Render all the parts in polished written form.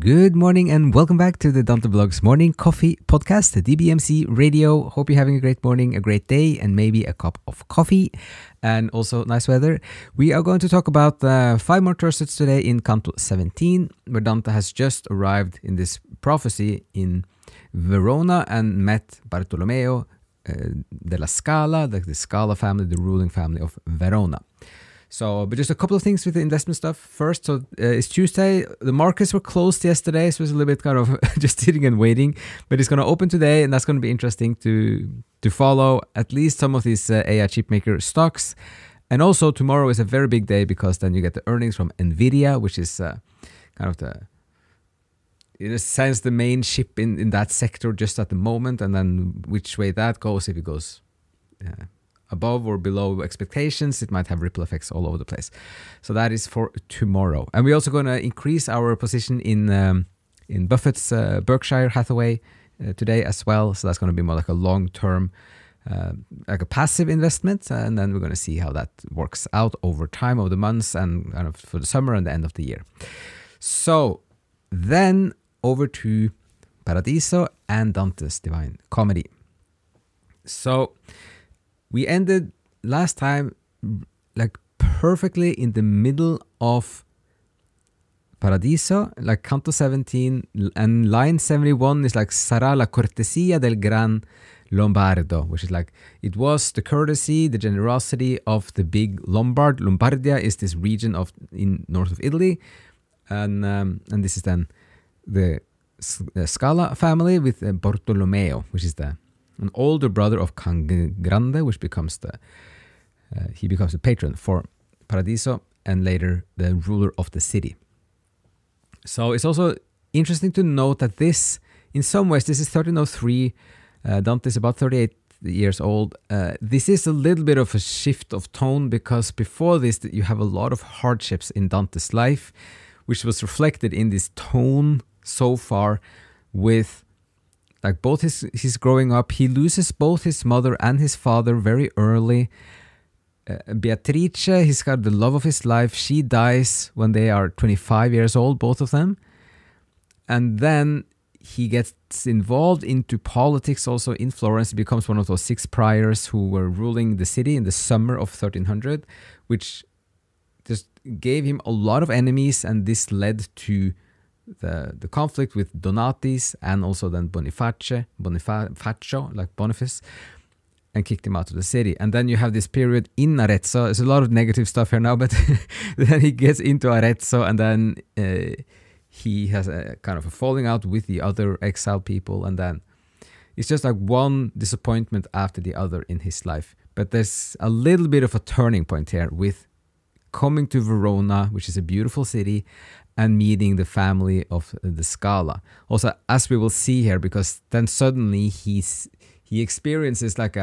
Good morning and welcome back to the Dante Vlogs Morning Coffee Podcast, the DBMC Radio. Hope you're having a great morning, a great day, and maybe a cup of coffee and also nice weather. We are going to talk about 5 more Thursdays today in Canto 17, where Dante has just arrived in this prophecy in Verona and met Bartolomeo della Scala, the Scala family, the ruling family of Verona. So, but just a couple of things with the investment stuff. First, it's Tuesday. The markets were closed yesterday, so it's a little bit kind of just sitting and waiting. But it's going to open today, and that's going to be interesting to follow at least some of these AI chipmaker stocks. And also, tomorrow is a very big day because then you get the earnings from NVIDIA, which is kind of in a sense, the main chip in that sector just at the moment. And then which way that goes, if it goes above or below expectations, it might have ripple effects all over the place. So that is for tomorrow. And we're also going to increase our position in Buffett's Berkshire Hathaway today as well. So that's going to be more like a long-term, like a passive investment. And then we're going to see how that works out over time, over the months, and kind of for the summer and the end of the year. So then over to Paradiso and Dante's Divine Comedy. So we ended last time like perfectly in the middle of Paradiso, like Canto 17, and line 71 is like Sarà la cortesia del gran Lombardo, which is like, it was the courtesy, the generosity of the big Lombard. Lombardia is this region in north of Italy, and this is then the Scala family with Bartolomeo, which is an older brother of Cangrande, which becomes he becomes the patron for Paradiso and later the ruler of the city. So it's also interesting to note that this, in some ways, this is 1303. Dante is about 38 years old. This is a little bit of a shift of tone because before this, you have a lot of hardships in Dante's life, which was reflected in this tone so far with like both his growing up. He loses both his mother and his father very early. Beatrice, he's got the love of his life. She dies when they are 25 years old, both of them. And then he gets involved into politics also in Florence. He becomes one of those 6 priors who were ruling the city in the summer of 1300, which just gave him a lot of enemies, and this led to the conflict with Donatis and also then Bonifacio, like Boniface, and kicked him out of the city. And then you have this period in Arezzo. There's a lot of negative stuff here now, but then he gets into Arezzo, and then he has a kind of a falling out with the other exiled people, and then it's just like one disappointment after the other in his life. But there's a little bit of a turning point here with coming to Verona, which is a beautiful city, and meeting the family of the Scala. Also, as we will see here, because then suddenly he experiences like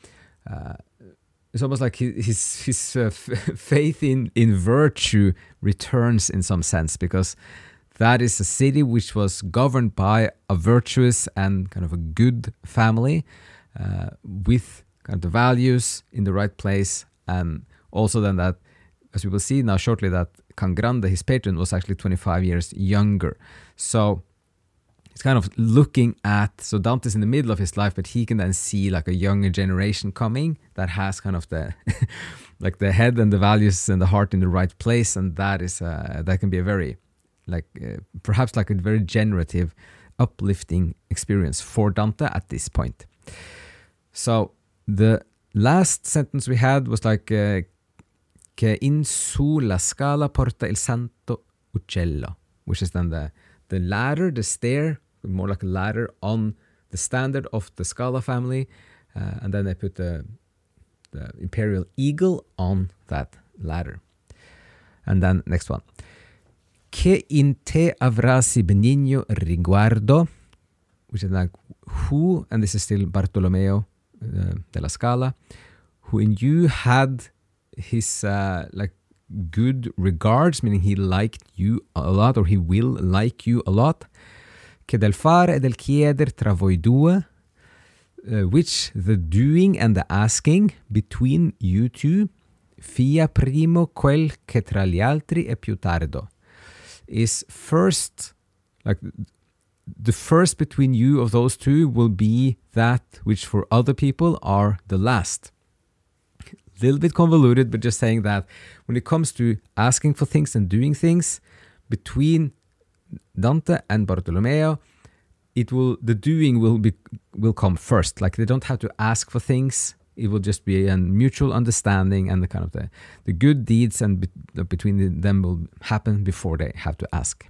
it's almost like his faith in virtue returns in some sense, because that is a city which was governed by a virtuous and kind of a good family with kind of the values in the right place, and also then that, as we will see now shortly, that Cangrande, his patron, was actually 25 years younger. So it's kind of looking at, so Dante's in the middle of his life, but he can then see like a younger generation coming that has kind of the like the head and the values and the heart in the right place, and that is that can be a very perhaps like a very generative, uplifting experience for Dante at this point. So the last sentence we had was like che in su la scala porta il santo uccello, which is then the ladder, the stair, more like a ladder on the standard of the Scala family, and then they put the imperial eagle on that ladder. And then next one. Che in te avrasi benigno riguardo, which is like who, and this is still Bartolomeo della Scala, who in you had his like good regards, meaning he liked you a lot, or he will like you a lot. Che del fare e del chieder tra voi due, which the doing and the asking between you two, fia primo quel che tra gli altri è più tardo, is first Like the first between you of those two will be that which for other people are the last. A little bit convoluted, but just saying that when it comes to asking for things and doing things between Dante and Bartolomeo, the doing will come first. Like they don't have to ask for things. It will just be a mutual understanding, and the kind of the good deeds and between them will happen before they have to ask.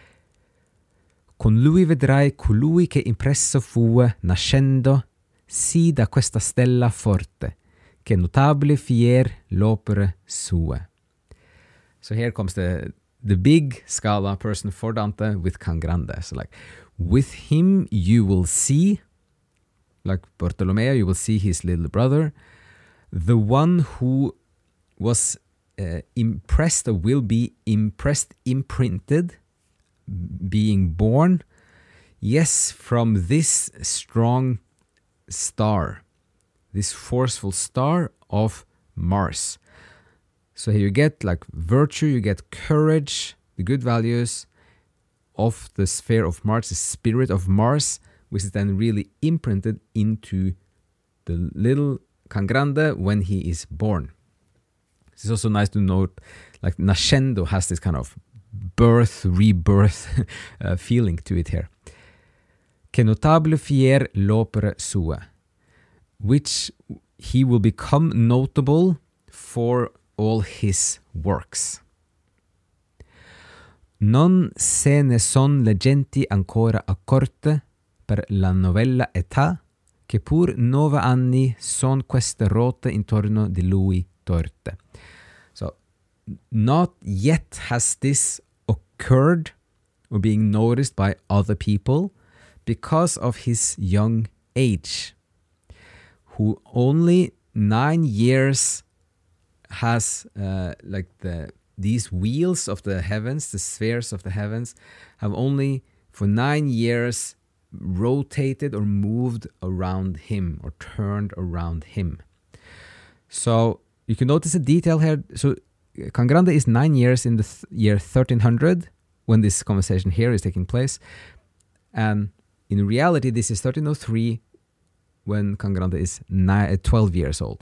Con lui vedrai colui che impresso fue nascendo, sì da questa stella forte, che notabile fier l'opere sue. So here comes the big Scala person for Dante with Can Grande. So like, with him you will see, like Bartolomeo, you will see his little brother, the one who was impressed or will be impressed, imprinted, being born, yes, from this strong star, this forceful star of Mars. So here you get like virtue, you get courage, the good values of the sphere of Mars, the spirit of Mars, which is then really imprinted into the little Can Grande when he is born. It's also nice to note, like nascendo has this kind of birth, rebirth feeling to it here. Che notable fier l'opere sue, which he will become notable for all his works. Non se ne son le genti ancora accorte per la novella età, che pur 9 anni son queste rote intorno di lui torte. So, not yet has this occurred or being noticed by other people because of his young age, who only 9 years has these wheels of the heavens, the spheres of the heavens, have only for 9 years rotated or moved around him or turned around him. So you can notice a detail here. So Can Grande is 9 years in the year 1300 when this conversation here is taking place. And in reality, this is 1303 when Can Grande is 12 years old.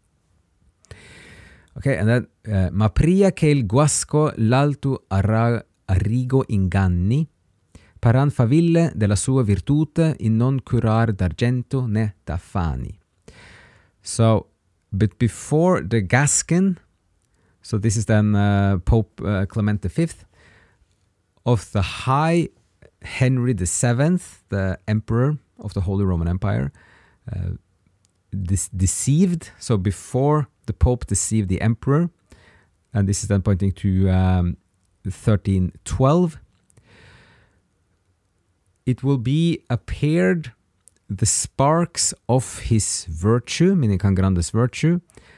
Okay, and then ma pria che il guasco l'alto arrigo inganni, paran faville della sua virtute in non curar d'argento né d'affani. So, but before the Gascon, so this is then Pope Clement V, of the high Henry VII, the emperor of the Holy Roman Empire, deceived. So before the Pope deceived the emperor, and this is then pointing to 1312, it will be appeared the sparks of his virtue, meaning Can Grande's virtue,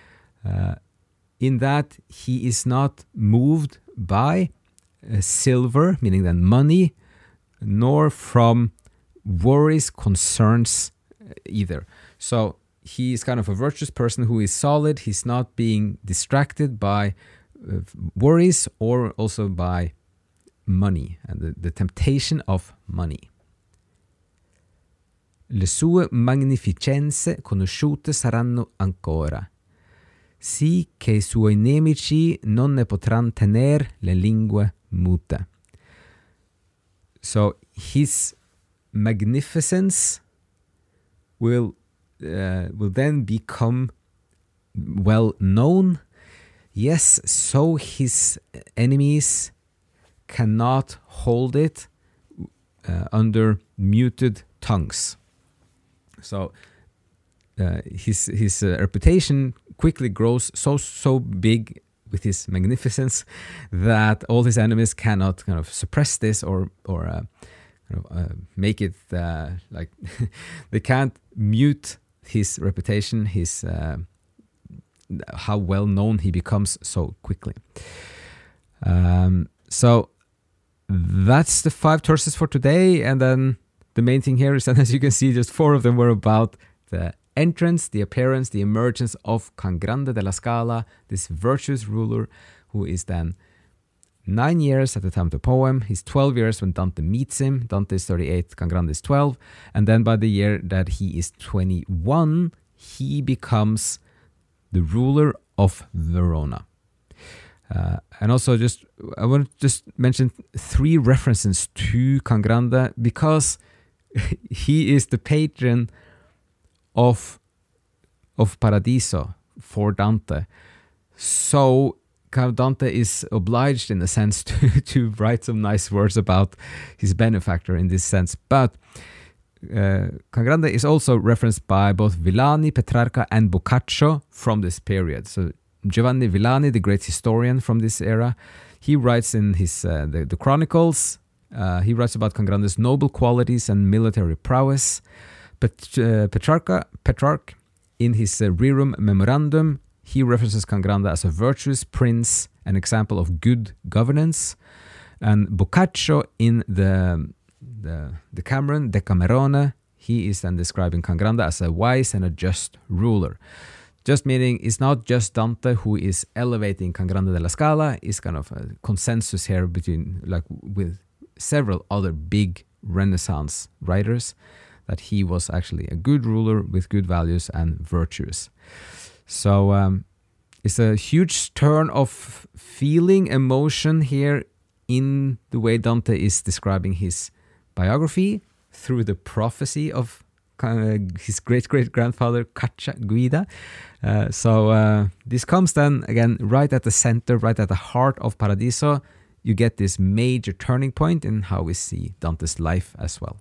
in that he is not moved by silver, meaning then money, nor from worries, concerns either. So he is kind of a virtuous person who is solid. He's not being distracted by worries or also by money and the temptation of money. Le sue magnificenze conosciute saranno ancora, sì che I suoi nemici non ne potranno tener le lingue mute. So his magnificence will then become well known. Yes, so his enemies cannot hold it under muted tongues. So his reputation quickly grows so big with his magnificence that all his enemies cannot kind of suppress this or make it like they can't mute his reputation, his how well known he becomes so quickly. So that's the 5 terces for today, and then the main thing here is that, as you can see, just 4 of them were about the entrance, the appearance, the emergence of Can Grande della Scala, this virtuous ruler who is then 9 years at the time of the poem. He's 12 years when Dante meets him. Dante is 38, Cangrande is 12. And then by the year that he is 21, he becomes the ruler of Verona. And also I want to just mention 3 references to Cangrande because he is the patron of Paradiso for Dante. So Dante is obliged in a sense to write some nice words about his benefactor in this sense. But Cangrande is also referenced by both Villani, Petrarca and Boccaccio from this period. So Giovanni Villani, the great historian from this era, he writes in his the Chronicles, he writes about Cangrande's noble qualities and military prowess. Petrarch, in his Rerum Memorandum, he references Cangrande as a virtuous prince, an example of good governance. And Boccaccio in the Decameron, Decamerone, he is then describing Cangrande as a wise and a just ruler. Just meaning it's not just Dante who is elevating Cangrande della Scala, it's kind of a consensus here with several other big Renaissance writers that he was actually a good ruler with good values and virtues. So it's a huge turn of feeling, emotion here in the way Dante is describing his biography through the prophecy of his great-great-grandfather Caccia Guida. So this comes then, again, right at the center, right at the heart of Paradiso. You get this major turning point in how we see Dante's life as well.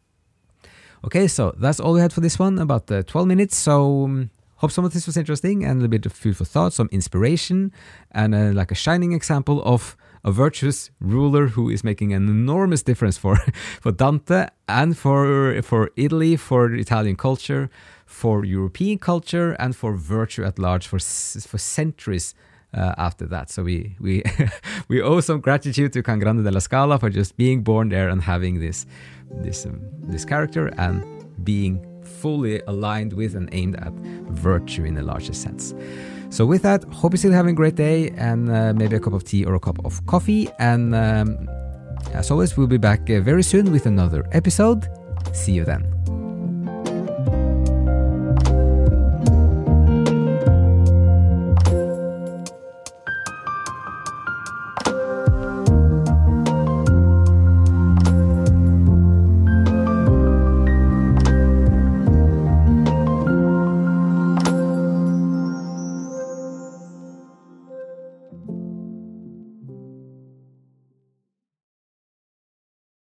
Okay, so that's all we had for this one, about 12 minutes. So hope some of this was interesting and a little bit of food for thought, some inspiration, and like a shining example of a virtuous ruler who is making an enormous difference for Dante and for Italy, for Italian culture, for European culture, and for virtue at large for centuries after that. So we we owe some gratitude to Cangrande della Scala for just being born there and having this character and being fully aligned with and aimed at virtue in the largest sense. So with that, hope you're still having a great day and maybe a cup of tea or a cup of coffee. And as always, we'll be back very soon with another episode. See you then.